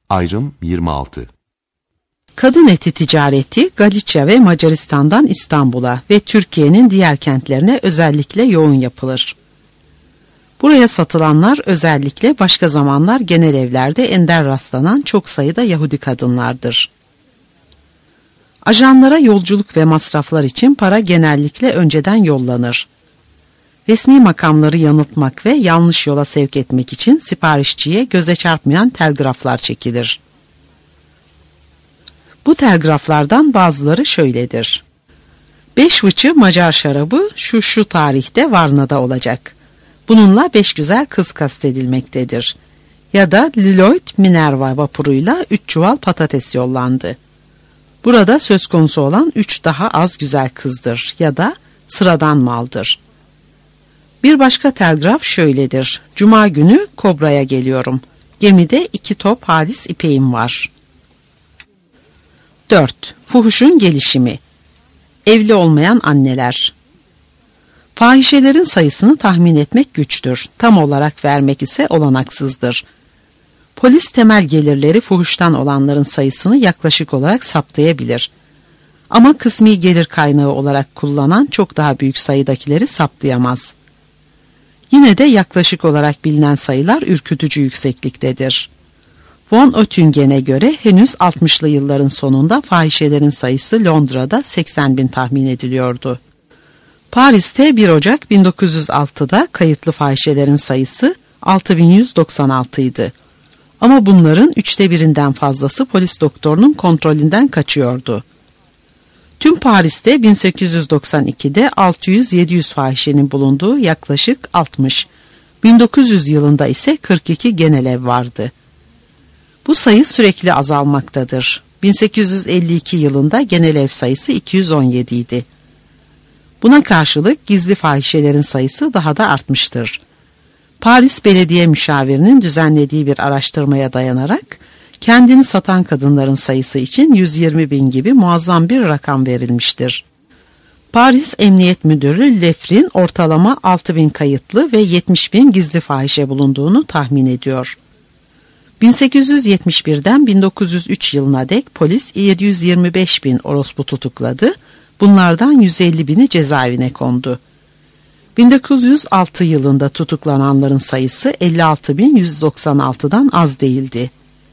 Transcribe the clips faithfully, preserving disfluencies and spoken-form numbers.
Ayrım yirmi altı. Kadın eti ticareti Galicia ve Macaristan'dan İstanbul'a ve Türkiye'nin diğer kentlerine özellikle yoğun yapılır. Buraya satılanlar özellikle başka zamanlar genel evlerde ender rastlanan çok sayıda Yahudi kadınlardır. Ajanlara yolculuk ve masraflar için para genellikle önceden yollanır. Resmi makamları yanıltmak ve yanlış yola sevk etmek için siparişçiye göze çarpmayan telgraflar çekilir. Bu telgraflardan bazıları şöyledir. Beş fıçı Macar şarabı şu şu tarihte Varna'da olacak. Bununla beş güzel kız kastedilmektedir. Ya da Liloit Minerva vapuruyla üç çuval patates yollandı. Burada söz konusu olan üç daha az güzel kızdır ya da sıradan maldır. Bir başka telgraf şöyledir. Cuma günü Kobra'ya geliyorum. Gemide iki top halis ipeğim var. dört. Fuhuşun gelişimi. Evli olmayan anneler. Fahişelerin sayısını tahmin etmek güçtür. Tam olarak vermek ise olanaksızdır. Polis temel gelirleri fuhuştan olanların sayısını yaklaşık olarak saptayabilir. Ama kısmi gelir kaynağı olarak kullanan çok daha büyük sayıdakileri saptayamaz. Yine de yaklaşık olarak bilinen sayılar ürkütücü yüksekliktedir. Von Oettingen'e göre henüz altmışlı yılların sonunda fahişelerin sayısı Londra'da seksen bin tahmin ediliyordu. Paris'te bir Ocak bin dokuz yüz altıda kayıtlı fahişelerin sayısı altı bin yüz doksan altı idi. Ama bunların üçte birinden fazlası polis doktorunun kontrolünden kaçıyordu. Tüm Paris'te bin sekiz yüz doksan ikide altı yüz yedi yüz fahişenin bulunduğu yaklaşık altmış, bin dokuz yüz yılında ise kırk iki genel ev vardı. Bu sayı sürekli azalmaktadır. bin sekiz yüz elli iki yılında genel ev sayısı iki yüz on yedi idi. Buna karşılık gizli fahişelerin sayısı daha da artmıştır. Paris Belediye Müşavirinin düzenlediği bir araştırmaya dayanarak kendini satan kadınların sayısı için yüz yirmi bin gibi muazzam bir rakam verilmiştir. Paris Emniyet Müdürü Lefrin ortalama altı bin kayıtlı ve yetmiş bin gizli fahişe bulunduğunu tahmin ediyor. bin sekiz yüz yetmiş birden bin dokuz yüz üç yılına dek polis yedi yüz yirmi beş bin orospu tutukladı. Bunlardan yüz elli bini cezaevine kondu. bin dokuz yüz altı yılında tutuklananların sayısı elli altı bin yüz doksan altıdan az değildi.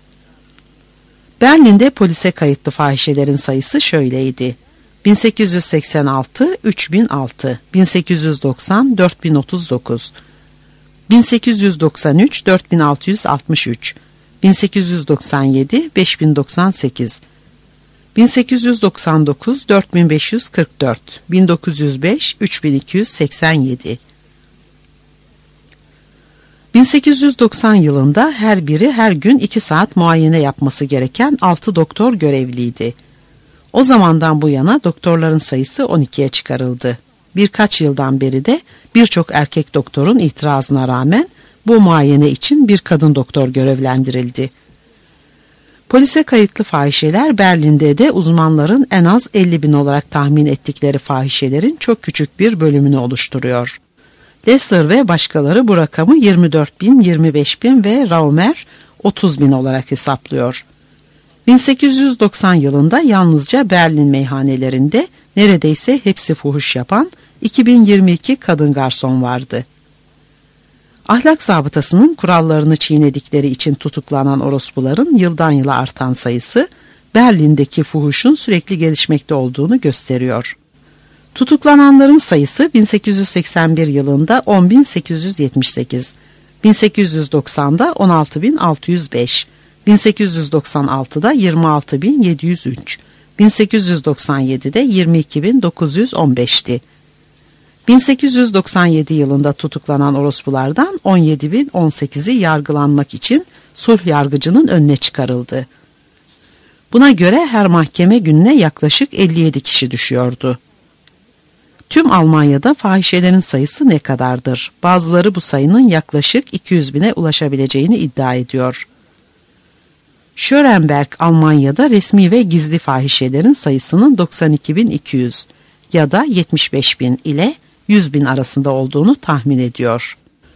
Berlin'de polise kayıtlı fahişelerin sayısı şöyleydi. bin sekiz yüz seksen altı üç bin altı, bin sekiz yüz doksan dört bin otuz dokuz, bin sekiz yüz doksan üç dört bin altı yüz altmış üç, bin sekiz yüz doksan yedi beş bin doksan sekiz, bin sekiz yüz doksan dokuz dört bin beş yüz kırk dört, bin dokuz yüz beş üç bin iki yüz seksen yedi. bin sekiz yüz doksan yılında her biri her gün iki saat muayene yapması gereken altı doktor görevliydi. O zamandan bu yana doktorların sayısı on ikiye çıkarıldı. Birkaç yıldan beri de birçok erkek doktorun itirazına rağmen bu muayene için bir kadın doktor görevlendirildi. Polise kayıtlı fahişeler Berlin'de de uzmanların en az elli bin olarak tahmin ettikleri fahişelerin çok küçük bir bölümünü oluşturuyor. Lesser ve başkaları bu rakamı yirmi dört bin, yirmi beş bin ve Raumer otuz bin olarak hesaplıyor. bin sekiz yüz doksan yılında yalnızca Berlin meyhanelerinde neredeyse hepsi fuhuş yapan iki bin yirmi iki kadın garson vardı. Ahlak zabıtasının kurallarını çiğnedikleri için tutuklanan orospuların yıldan yıla artan sayısı Berlin'deki fuhuşun sürekli gelişmekte olduğunu gösteriyor. Tutuklananların sayısı bin sekiz yüz seksen bir yılında on bin sekiz yüz yetmiş sekiz, bin sekiz yüz doksanda on altı bin altı yüz beş, bin sekiz yüz doksan altıda yirmi altı bin yedi yüz üç, bin sekiz yüz doksan yedide yirmi iki bin dokuz yüz on beşti. bin sekiz yüz doksan yedi yılında tutuklanan orospulardan on yedi bin on sekizi yargılanmak için sulh yargıcının önüne çıkarıldı. Buna göre her mahkeme gününe yaklaşık elli yedi kişi düşüyordu. Tüm Almanya'da fahişelerin sayısı ne kadardır? Bazıları bu sayının yaklaşık iki yüz bine ulaşabileceğini iddia ediyor. Schörenberg Almanya'da resmi ve gizli fahişelerin sayısının doksan iki bin iki yüz ya da yetmiş beş bin ile yüz bin arasında olduğunu tahmin ediyor.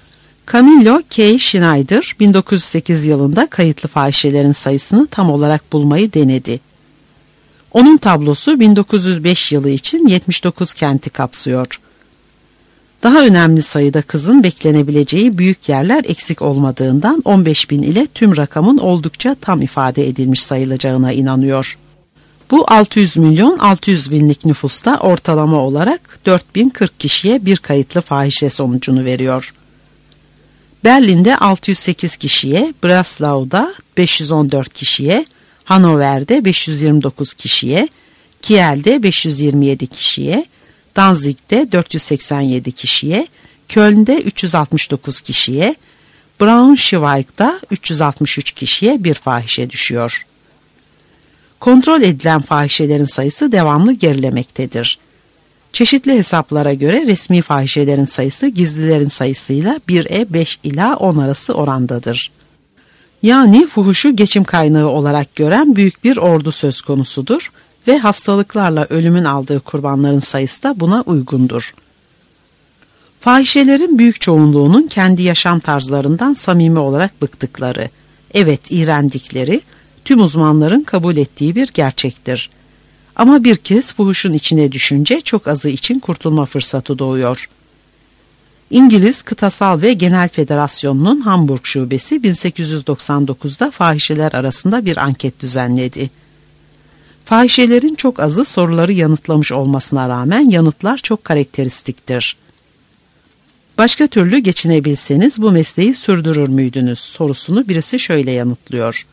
Camillo K. Schneider bin dokuz yüz sekiz yılında kayıtlı fahişelerin sayısını tam olarak bulmayı denedi. Onun tablosu bin dokuz yüz beş yılı için yetmiş dokuz kenti kapsıyor. Daha önemli sayıda kızın beklenebileceği büyük yerler eksik olmadığından on beş bin ile tüm rakamın oldukça tam ifade edilmiş sayılacağına inanıyor. Bu altı yüz milyon altı yüz binlik nüfusta ortalama olarak dört bin kırk kişiye bir kayıtlı fahişe sonucunu veriyor. Berlin'de altı yüz sekiz kişiye, Breslau'da beş yüz on dört kişiye, Hanover'de beş yüz yirmi dokuz kişiye, Kiel'de beş yüz yirmi yedi kişiye, Danzig'de dört yüz seksen yedi kişiye, Köln'de üç yüz altmış dokuz kişiye, Braunschweig'da üç yüz altmış üç kişiye bir fahişe düşüyor. Kontrol edilen fahişelerin sayısı devamlı gerilemektedir. Çeşitli hesaplara göre resmi fahişelerin sayısı gizlilerin sayısıyla bire beş ila on arası orandadır. Yani fuhuşu geçim kaynağı olarak gören büyük bir ordu söz konusudur ve hastalıklarla ölümün aldığı kurbanların sayısı da buna uygundur. Fahişelerin büyük çoğunluğunun kendi yaşam tarzlarından samimi olarak bıktıkları, evet iğrendikleri, tüm uzmanların kabul ettiği bir gerçektir. Ama bir kez fuhuşun içine düşünce çok azı için kurtulma fırsatı doğuyor. İngiliz Kıtasal ve Genel Federasyonu'nun Hamburg Şubesi bin sekiz yüz doksan dokuzda fahişeler arasında bir anket düzenledi. Fahişelerin çok azı soruları yanıtlamış olmasına rağmen yanıtlar çok karakteristiktir. Başka türlü geçinebilseniz bu mesleği sürdürür müydünüz sorusunu birisi şöyle yanıtlıyor.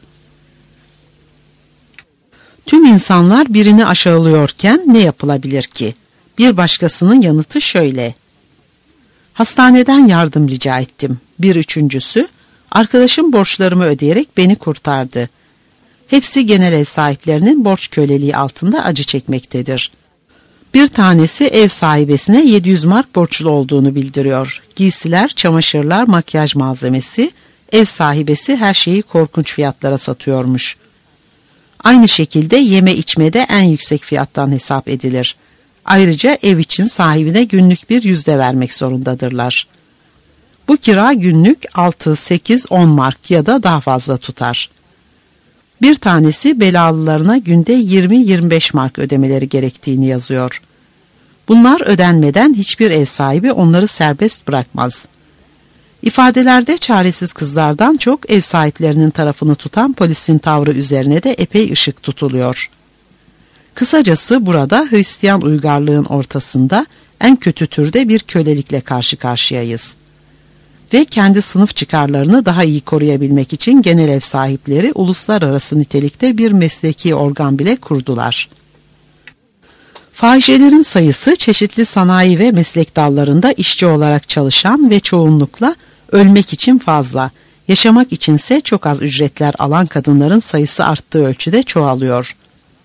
Tüm insanlar birini aşağılıyorken ne yapılabilir ki? Bir başkasının yanıtı şöyle. Hastaneden yardım rica ettim. Bir üçüncüsü, arkadaşım borçlarımı ödeyerek beni kurtardı. Hepsi genel ev sahiplerinin borç köleliği altında acı çekmektedir. Bir tanesi ev sahibesine yedi yüz mark borçlu olduğunu bildiriyor. Giysiler, çamaşırlar, makyaj malzemesi, ev sahibesi her şeyi korkunç fiyatlara satıyormuş. Aynı şekilde yeme içmede en yüksek fiyattan hesap edilir. Ayrıca ev için sahibine günlük bir yüzde vermek zorundadırlar. Bu kira günlük altı, sekiz, on mark ya da daha fazla tutar. Bir tanesi belalılarına günde yirmi yirmi beş mark ödemeleri gerektiğini yazıyor. Bunlar ödenmeden hiçbir ev sahibi onları serbest bırakmaz. İfadelerde çaresiz kızlardan çok ev sahiplerinin tarafını tutan polisin tavrı üzerine de epey ışık tutuluyor. Kısacası burada Hristiyan uygarlığın ortasında en kötü türde bir kölelikle karşı karşıyayız. Ve kendi sınıf çıkarlarını daha iyi koruyabilmek için genel ev sahipleri uluslararası nitelikte bir mesleki organ bile kurdular. Fahişelerin sayısı çeşitli sanayi ve meslek dallarında işçi olarak çalışan ve çoğunlukla ölmek için fazla, yaşamak içinse çok az ücretler alan kadınların sayısı arttığı ölçüde çoğalıyor.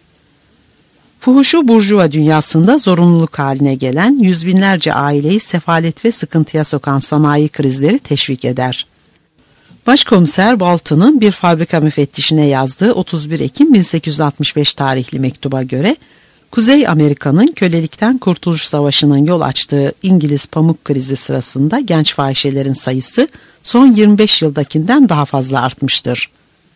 Fuhuşu burjuva dünyasında zorunluluk haline gelen yüz binlerce aileyi sefalet ve sıkıntıya sokan sanayi krizleri teşvik eder. Başkomiser Bolton'un bir fabrika müfettişine yazdığı otuz bir Ekim bin sekiz yüz altmış beş tarihli mektuba göre, Kuzey Amerika'nın kölelikten kurtuluş savaşının yol açtığı İngiliz pamuk krizi sırasında genç fahişelerin sayısı son yirmi beş yıldakinden daha fazla artmıştır.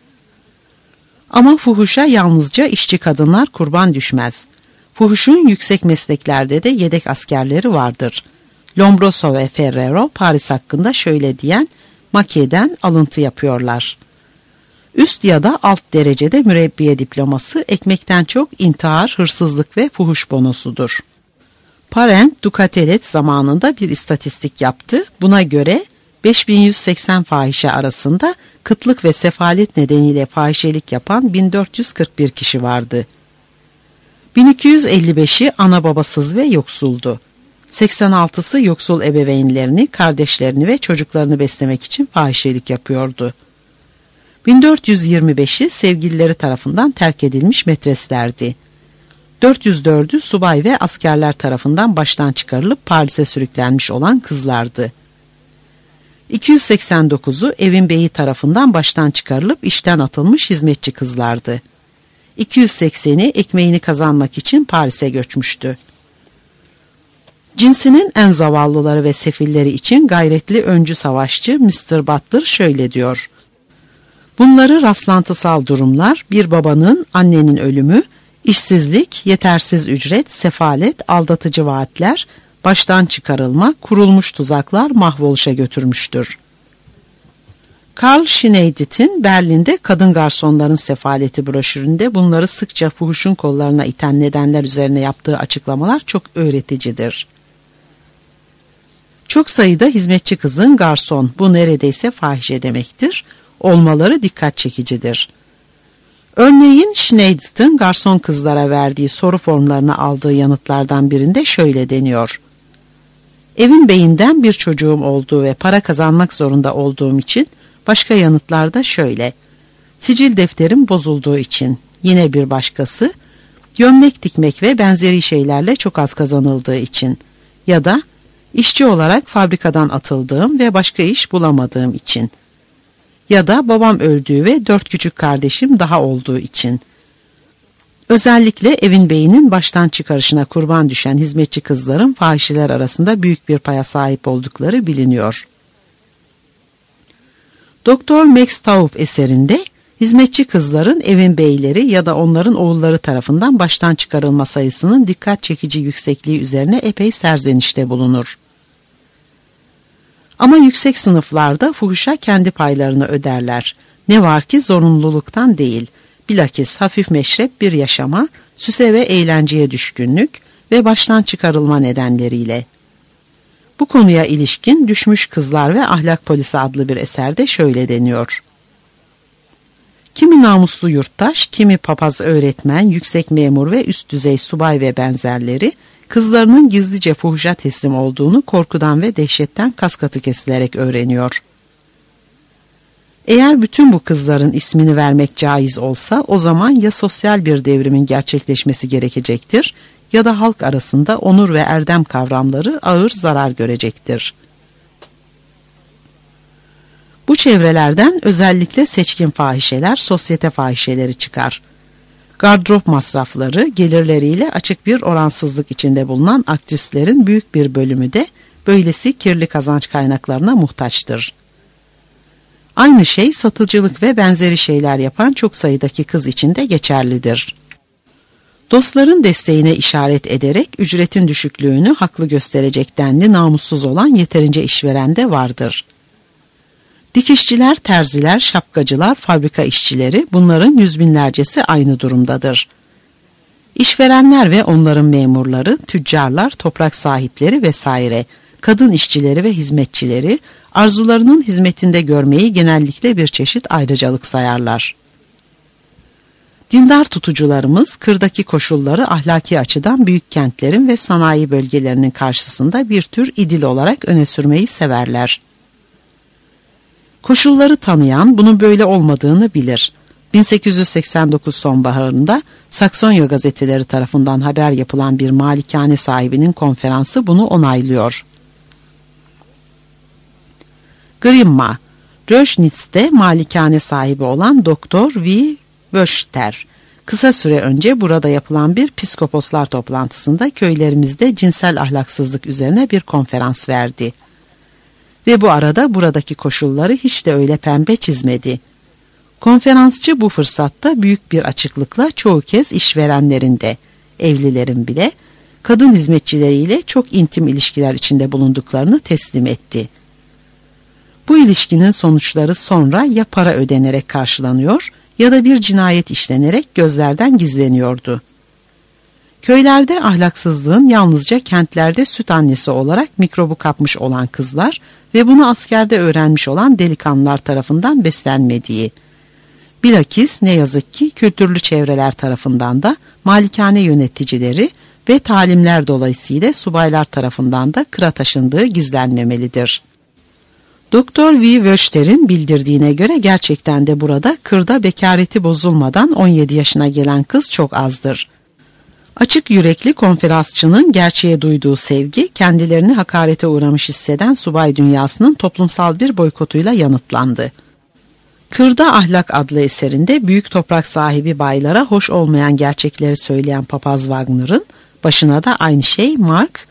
Ama fuhuşa yalnızca işçi kadınlar kurban düşmez. Fuhuşun yüksek mesleklerde de yedek askerleri vardır. Lombroso ve Ferrero Paris hakkında şöyle diyen Mackay'den alıntı yapıyorlar. Üst ya da alt derecede mürebbiye diploması ekmekten çok intihar, hırsızlık ve fuhuş bonosudur. Parent Ducatelet zamanında bir istatistik yaptı. Buna göre beş bin yüz seksen fahişe arasında kıtlık ve sefalet nedeniyle fahişelik yapan bin dört yüz kırk bir kişi vardı. bin iki yüz elli beşi ana babasız ve yoksuldu. seksen altısı yoksul ebeveynlerini, kardeşlerini ve çocuklarını beslemek için fahişelik yapıyordu. bin dört yüz yirmi beşi sevgilileri tarafından terk edilmiş metreslerdi. dört yüz dördü subay ve askerler tarafından baştan çıkarılıp Paris'e sürüklenmiş olan kızlardı. iki yüz seksen dokuzu evin beyi tarafından baştan çıkarılıp işten atılmış hizmetçi kızlardı. iki yüz sekseni ekmeğini kazanmak için Paris'e göçmüştü. Cinsinin en zavallıları ve sefilleri için gayretli öncü savaşçı mister Butler şöyle diyor: bunları rastlantısal durumlar, bir babanın, annenin ölümü, işsizlik, yetersiz ücret, sefalet, aldatıcı vaatler, baştan çıkarılma, kurulmuş tuzaklar mahvoluşa götürmüştür. Karl Schneidit'in Berlin'de kadın garsonların sefaleti broşüründe bunları sıkça fuhuşun kollarına iten nedenler üzerine yaptığı açıklamalar çok öğreticidir. Çok sayıda hizmetçi kızın garson, bu neredeyse fahişe demektir, olmaları dikkat çekicidir. Örneğin Schneidit'in garson kızlara verdiği soru formlarına aldığı yanıtlardan birinde şöyle deniyor: evin beyinden bir çocuğum olduğu ve para kazanmak zorunda olduğum için. Başka yanıtlarda şöyle: sicil defterim bozulduğu için. Yine bir başkası: gömlek dikmek ve benzeri şeylerle çok az kazanıldığı için. Ya da işçi olarak fabrikadan atıldığım ve başka iş bulamadığım için. Ya da babam öldüğü ve dört küçük kardeşim daha olduğu için. Özellikle evin beyinin baştan çıkarışına kurban düşen hizmetçi kızların fahişeler arasında büyük bir paya sahip oldukları biliniyor. Doktor Max Taub eserinde hizmetçi kızların evin beyleri ya da onların oğulları tarafından baştan çıkarılma sayısının dikkat çekici yüksekliği üzerine epey serzenişte bulunur. Ama yüksek sınıflarda fuhuşa kendi paylarını öderler. Ne var ki zorunluluktan değil, bilakis hafif meşrep bir yaşama, süse ve eğlenceye düşkünlük ve baştan çıkarılma nedenleriyle. Bu konuya ilişkin Düşmüş Kızlar ve Ahlak Polisi adlı bir eserde şöyle deniyor: kimi namuslu yurttaş, kimi papaz öğretmen, yüksek memur ve üst düzey subay ve benzerleri kızlarının gizlice fuhuşa teslim olduğunu korkudan ve dehşetten kaskatı kesilerek öğreniyor. Eğer bütün bu kızların ismini vermek caiz olsa, o zaman ya sosyal bir devrimin gerçekleşmesi gerekecektir ya da halk arasında onur ve erdem kavramları ağır zarar görecektir. Bu çevrelerden özellikle seçkin fahişeler, sosyete fahişeleri çıkar. Gardırop masrafları, gelirleriyle açık bir oransızlık içinde bulunan aktrislerin büyük bir bölümü de böylesi kirli kazanç kaynaklarına muhtaçtır. Aynı şey satıcılık ve benzeri şeyler yapan çok sayıdaki kız için de geçerlidir. Dostların desteğine işaret ederek ücretin düşüklüğünü haklı gösterecek denli namussuz olan yeterince işveren de vardır. Dikişçiler, terziler, şapkacılar, fabrika işçileri, bunların yüz binlercesi aynı durumdadır. İşverenler ve onların memurları, tüccarlar, toprak sahipleri vesaire, kadın işçileri ve hizmetçileri arzularının hizmetinde görmeyi genellikle bir çeşit ayrıcalık sayarlar. Dindar tutucularımız kırdaki koşulları ahlaki açıdan büyük kentlerin ve sanayi bölgelerinin karşısında bir tür idil olarak öne sürmeyi severler. Koşulları tanıyan bunun böyle olmadığını bilir. bin sekiz yüz seksen dokuz sonbaharında Saksonya gazeteleri tarafından haber yapılan bir malikane sahibinin konferansı bunu onaylıyor. Grimma, Röschnitz'te malikane sahibi olan Doktor V. Wöchter, kısa süre önce burada yapılan bir psikoposlar toplantısında köylerimizde cinsel ahlaksızlık üzerine bir konferans verdi. Ve bu arada buradaki koşulları hiç de öyle pembe çizmedi. Konferansçı bu fırsatta büyük bir açıklıkla çoğu kez işverenlerin de, evlilerin bile, kadın hizmetçileriyle çok intim ilişkiler içinde bulunduklarını teslim etti. Bu ilişkinin sonuçları sonra ya para ödenerek karşılanıyor ya da bir cinayet işlenerek gözlerden gizleniyordu. Köylerde ahlaksızlığın yalnızca kentlerde süt annesi olarak mikrobu kapmış olan kızlar ve bunu askerde öğrenmiş olan delikanlılar tarafından beslenmediği, bilakis ne yazık ki kültürlü çevreler tarafından da malikane yöneticileri ve talimler dolayısıyla subaylar tarafından da kıra taşındığı gizlenmemelidir. Doktor V. Wöster'in bildirdiğine göre gerçekten de burada kırda bekareti bozulmadan on yedi yaşına gelen kız çok azdır. Açık yürekli konferansçının gerçeğe duyduğu sevgi, kendilerini hakarete uğramış hisseden subay dünyasının toplumsal bir boykotuyla yanıtlandı. Kırda Ahlak adlı eserinde büyük toprak sahibi baylara hoş olmayan gerçekleri söyleyen papaz Wagner'ın başına da aynı şey Mark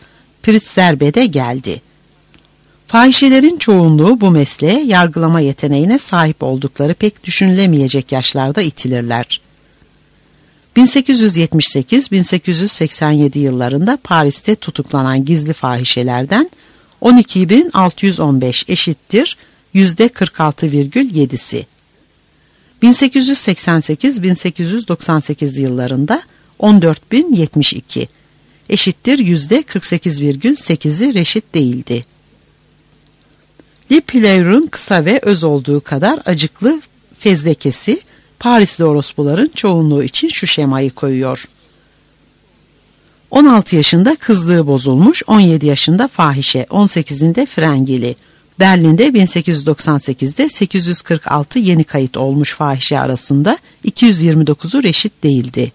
Pritzerbe'de geldi. Fahişelerin çoğunluğu bu mesleğe yargılama yeteneğine sahip oldukları pek düşünülemeyecek yaşlarda itilirler. bin sekiz yüz yetmiş sekiz bin sekiz yüz seksen yedi yıllarında Paris'te tutuklanan gizli fahişelerden on iki bin altı yüz on beş eşittir yüzde kırk altı virgül yedisi. bin sekiz yüz seksen sekiz bin sekiz yüz doksan sekiz yıllarında on dört bin yetmiş iki eşittir yüzde kırk sekiz virgül sekizi reşit değildi. Lepüleur'un kısa ve öz olduğu kadar acıklı fezlekesi Parisli orospuların çoğunluğu için şu şemayı koyuyor. on altı yaşında kızlığı bozulmuş, on yedi yaşında fahişe, on sekizinde frengili. Berlin'de bin sekiz yüz doksan sekizde sekiz yüz kırk altı yeni kayıt olmuş fahişe arasında iki yüz yirmi dokuzu reşit değildi.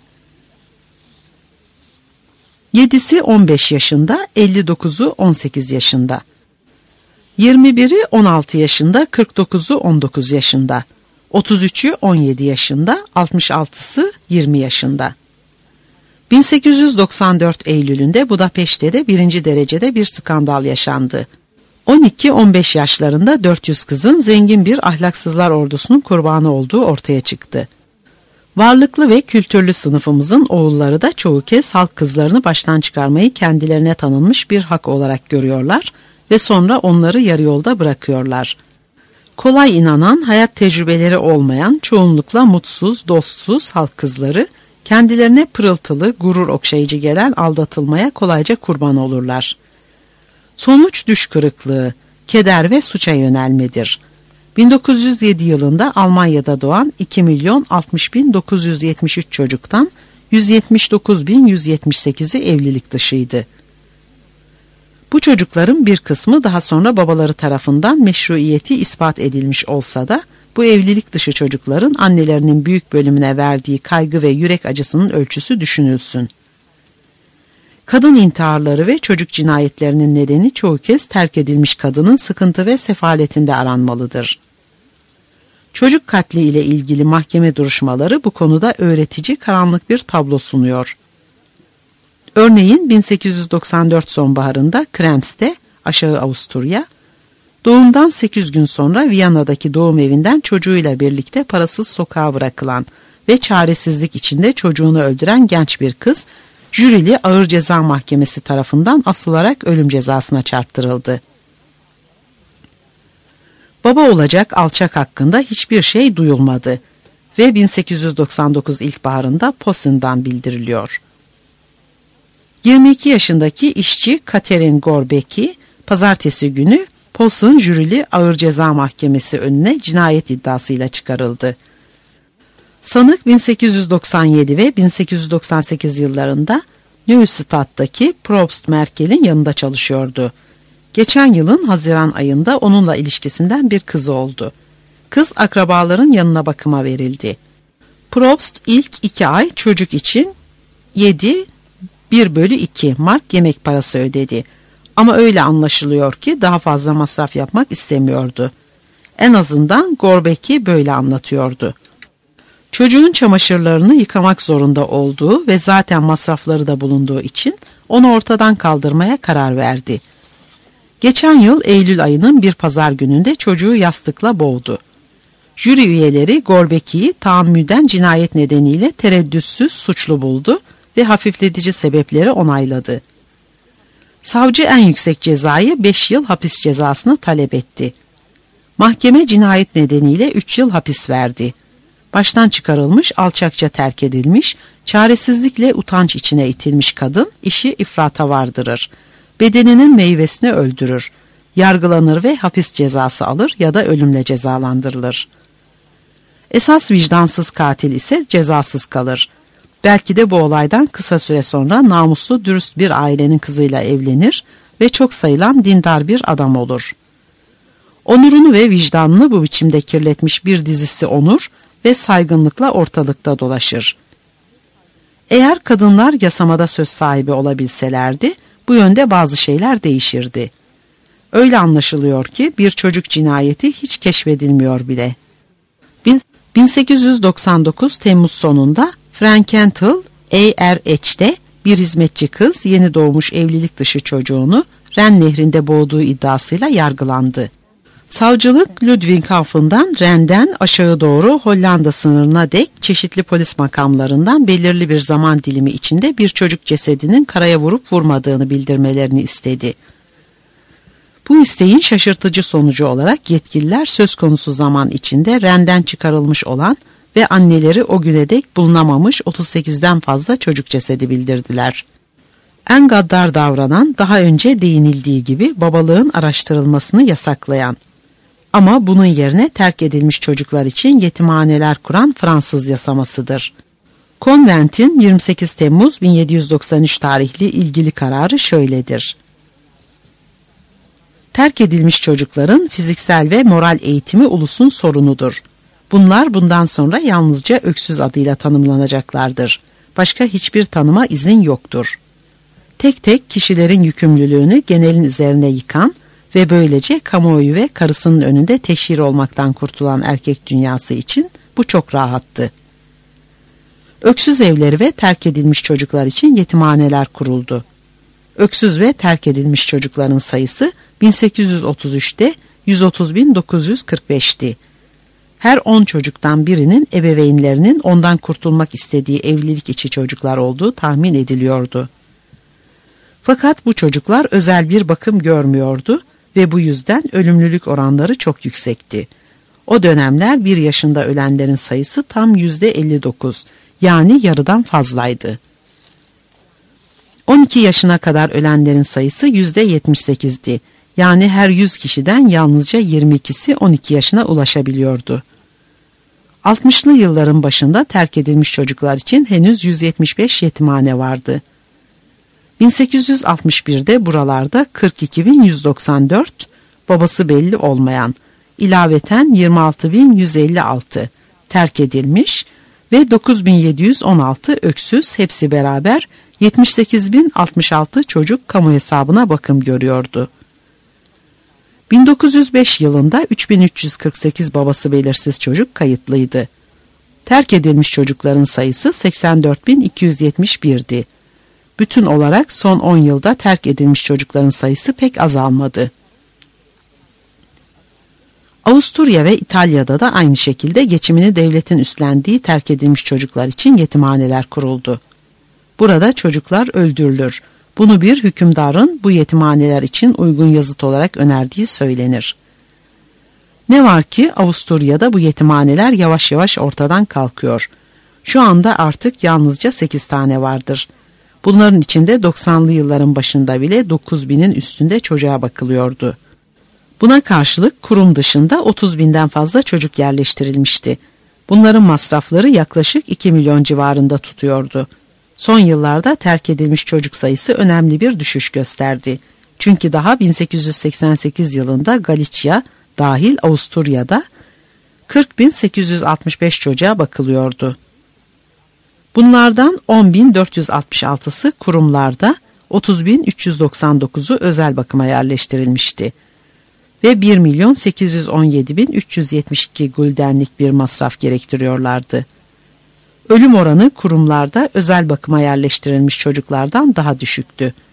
yedisi on beş yaşında, elli dokuzu on sekiz yaşında. yirmi biri on altı yaşında, kırk dokuzu on dokuz yaşında. otuz üçü on yedi yaşında, altmış altısı yirmi yaşında. bin sekiz yüz doksan dört Eylül'ünde Budapeşte'de birinci derecede bir skandal yaşandı. on iki on beş yaşlarında dört yüz kızın zengin bir ahlaksızlar ordusunun kurbanı olduğu ortaya çıktı. Varlıklı ve kültürlü sınıfımızın oğulları da çoğu kez halk kızlarını baştan çıkarmayı kendilerine tanınmış bir hak olarak görüyorlar ve sonra onları yarı yolda bırakıyorlar. Kolay inanan, hayat tecrübeleri olmayan, çoğunlukla mutsuz, dostsuz halk kızları, kendilerine pırıltılı, gurur okşayıcı gelen aldatılmaya kolayca kurban olurlar. Sonuç düş kırıklığı, keder ve suça yönelmedir. bin dokuz yüz yedi yılında Almanya'da doğan iki milyon altmış bin dokuz yüz yetmiş üç çocuktan yüz yetmiş dokuz bin yüz yetmiş sekizi evlilik dışıydı. Bu çocukların bir kısmı daha sonra babaları tarafından meşruiyeti ispat edilmiş olsa da bu evlilik dışı çocukların annelerinin büyük bölümüne verdiği kaygı ve yürek acısının ölçüsü düşünülsün. Kadın intiharları ve çocuk cinayetlerinin nedeni çoğu kez terk edilmiş kadının sıkıntı ve sefaletinde aranmalıdır. Çocuk katli ile ilgili mahkeme duruşmaları bu konuda öğretici karanlık bir tablo sunuyor. Örneğin bin sekiz yüz doksan dört sonbaharında Krems'te, Aşağı Avusturya, doğumdan sekiz gün sonra Viyana'daki doğum evinden çocuğuyla birlikte parasız sokağa bırakılan ve çaresizlik içinde çocuğunu öldüren genç bir kız, jürili Ağır Ceza Mahkemesi tarafından asılarak ölüm cezasına çarptırıldı. Baba olacak alçak hakkında hiçbir şey duyulmadı ve bin sekiz yüz doksan dokuz ilkbaharında Posson'dan bildiriliyor. yirmi iki yaşındaki işçi Katerin Gorbeki, pazartesi günü Posson jürili Ağır Ceza Mahkemesi önüne cinayet iddiasıyla çıkarıldı. Sanık bin sekiz yüz doksan yedi ve bin sekiz yüz doksan sekiz yıllarında Neustadt'taki Probst Merkel'in yanında çalışıyordu. Geçen yılın Haziran ayında onunla ilişkisinden bir kızı oldu. Kız akrabaların yanına bakıma verildi. Probst ilk iki ay çocuk için yedi bir bölü iki mark yemek parası ödedi. Ama öyle anlaşılıyor ki daha fazla masraf yapmak istemiyordu. En azından Gorbeki böyle anlatıyordu. Çocuğun çamaşırlarını yıkamak zorunda olduğu ve zaten masrafları da bulunduğu için onu ortadan kaldırmaya karar verdi. Geçen yıl Eylül ayının bir pazar gününde çocuğu yastıkla boğdu. Jüri üyeleri Gorbeki'yi tahammüden cinayet nedeniyle tereddütsüz suçlu buldu ve hafifletici sebepleri onayladı. Savcı en yüksek cezayı beş yıl hapis cezasını talep etti. Mahkeme cinayet nedeniyle üç yıl hapis verdi. Baştan çıkarılmış, alçakça terk edilmiş, çaresizlikle utanç içine itilmiş kadın işi ifrata vardırır. Bedeninin meyvesini öldürür. Yargılanır ve hapis cezası alır ya da ölümle cezalandırılır. Esas vicdansız katil ise cezasız kalır. Belki de bu olaydan kısa süre sonra namuslu, dürüst bir ailenin kızıyla evlenir ve çok sayılan dindar bir adam olur. Onurunu ve vicdanını bu biçimde kirletmiş bir dizisi onur ve saygınlıkla ortalıkta dolaşır. Eğer kadınlar yasamada söz sahibi olabilselerdi, bu yönde bazı şeyler değişirdi. Öyle anlaşılıyor ki bir çocuk cinayeti hiç keşfedilmiyor bile. bin sekiz yüz doksan dokuz Temmuz sonunda Frankenthal A R H'te bir hizmetçi kız yeni doğmuş evlilik dışı çocuğunu Ren Nehri'nde boğduğu iddiasıyla yargılandı. Savcılık Ludwigshafen'dan Ren'den aşağı doğru Hollanda sınırına dek çeşitli polis makamlarından belirli bir zaman dilimi içinde bir çocuk cesedinin karaya vurup vurmadığını bildirmelerini istedi. Bu isteğin şaşırtıcı sonucu olarak yetkililer söz konusu zaman içinde Ren'den çıkarılmış olan ve anneleri o güne dek bulunamamış otuz sekizden fazla çocuk cesedi bildirdiler. En gaddar davranan, daha önce değinildiği gibi babalığın araştırılmasını yasaklayan ama bunun yerine terk edilmiş çocuklar için yetimhaneler kuran Fransız yasamasıdır. Konventin yirmi sekiz Temmuz bin yedi yüz doksan üç tarihli ilgili kararı şöyledir. Terk edilmiş çocukların fiziksel ve moral eğitimi ulusun sorunudur. Bunlar bundan sonra yalnızca öksüz adıyla tanımlanacaklardır. Başka hiçbir tanıma izin yoktur. Tek tek kişilerin yükümlülüğünü genelin üzerine yıkan ve böylece kamuoyu ve karısının önünde teşhir olmaktan kurtulan erkek dünyası için bu çok rahattı. Öksüz evleri ve terk edilmiş çocuklar için yetimhaneler kuruldu. Öksüz ve terk edilmiş çocukların sayısı bin sekiz yüz otuz üçte yüz otuz bin dokuz yüz kırk beşti. Her on çocuktan birinin ebeveynlerinin ondan kurtulmak istediği evlilik içi çocuklar olduğu tahmin ediliyordu. Fakat bu çocuklar özel bir bakım görmüyordu ve bu yüzden ölümlülük oranları çok yüksekti. O dönemler bir yaşında ölenlerin sayısı tam yüzde elli dokuz, yani yarıdan fazlaydı. on iki yaşına kadar ölenlerin sayısı yüzde yetmiş sekizdi. Yani her yüz kişiden yalnızca yirmi ikisi on iki yaşına ulaşabiliyordu. altmışlı yılların başında terk edilmiş çocuklar için henüz yüz yetmiş beş yetimhane vardı. bin sekiz yüz altmış birde buralarda kırk iki bin yüz doksan dört, babası belli olmayan, ilaveten yirmi altı bin yüz elli altı terk edilmiş ve dokuz bin yedi yüz on altı öksüz, hepsi beraber yetmiş sekiz bin altmış altı çocuk kamu hesabına bakım görüyordu. bin dokuz yüz beş yılında üç bin üç yüz kırk sekiz babası belirsiz çocuk kayıtlıydı. Terk edilmiş çocukların sayısı seksen dört bin iki yüz yetmiş birdi. Bütün olarak son on yılda terk edilmiş çocukların sayısı pek azalmadı. Avusturya ve İtalya'da da aynı şekilde geçimini devletin üstlendiği terk edilmiş çocuklar için yetimhaneler kuruldu. Burada çocuklar öldürülür. Bunu bir hükümdarın bu yetimhaneler için uygun yazıt olarak önerdiği söylenir. Ne var ki Avusturya'da bu yetimhaneler yavaş yavaş ortadan kalkıyor. Şu anda artık yalnızca sekiz tane vardır. Bunların içinde doksanlı yılların başında bile dokuz binin üstünde çocuğa bakılıyordu. Buna karşılık kurum dışında otuz binden fazla çocuk yerleştirilmişti. Bunların masrafları yaklaşık iki milyon civarında tutuyordu. Son yıllarda terk edilmiş çocuk sayısı önemli bir düşüş gösterdi. Çünkü daha bin sekiz yüz seksen sekiz yılında Galicia dahil Avusturya'da kırk bin sekiz yüz altmış beş çocuğa bakılıyordu. Bunlardan on bin dört yüz altmış altısı kurumlarda, otuz bin üç yüz doksan dokuzu özel bakıma yerleştirilmişti. Ve bir milyon sekiz yüz on yedi bin üç yüz yetmiş iki guldenlik bir masraf gerektiriyorlardı. Ölüm oranı kurumlarda özel bakıma yerleştirilmiş çocuklardan daha düşüktü.